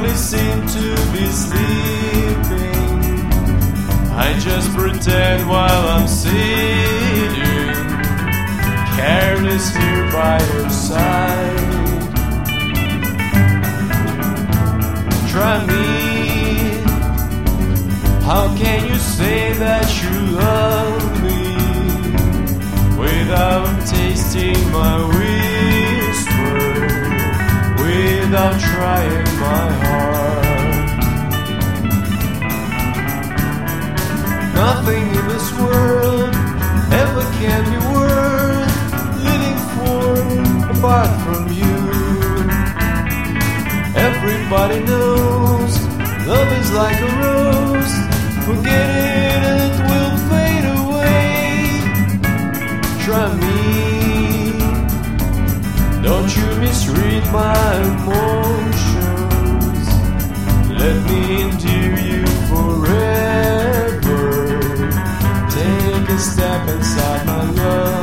only seem to be sleeping. I just pretend while I'm sitting careless here by your side. Try me. How can you say that you love me without tasting my whisper, without trying my heart? Nothing in this world ever can be worth living for apart from you. Everybody knows love is like a rose. Forget it and it will fade away. Try me. Don't you misread my emotions. Let me endear you forever. Take a step inside my love.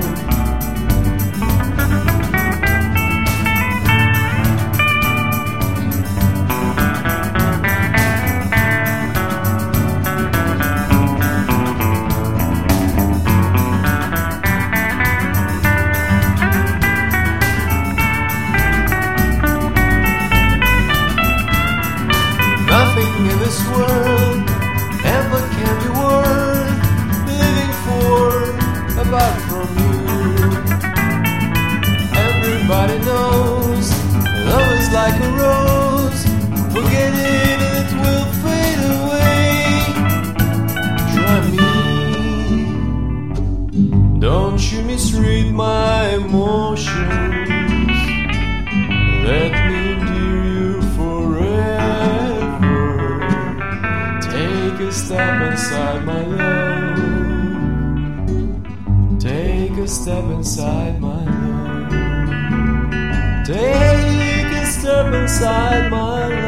In this world ever can be worth living for apart from you. Everybody knows love is like a rose. Forget it and it will fade away. Try me. Don't you misread my emotions. Let me endear you forever. Take a step inside my love. Take a step inside my love. Take a step inside my love.